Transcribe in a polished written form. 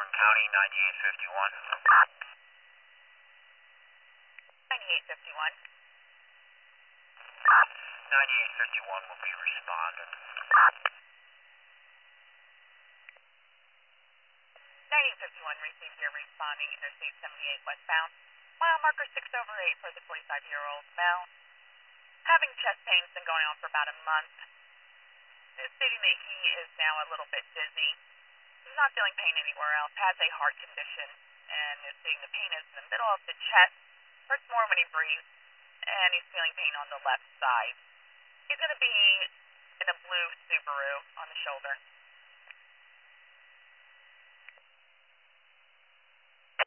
Warren County, 9851. 9851. 9851 will be responding. 9851 received your responding Interstate 78 westbound. Mile marker 6/8 for the 45-year-old male. Having chest pains been going on for about a month. Is stating that he is now a little bit dizzy. He's not feeling pain anywhere else, has a heart condition, and is stating the pain is in the middle of the chest, hurts more when he breathes, and he's feeling pain on the left side. He's going to be in a blue Subaru on the shoulder.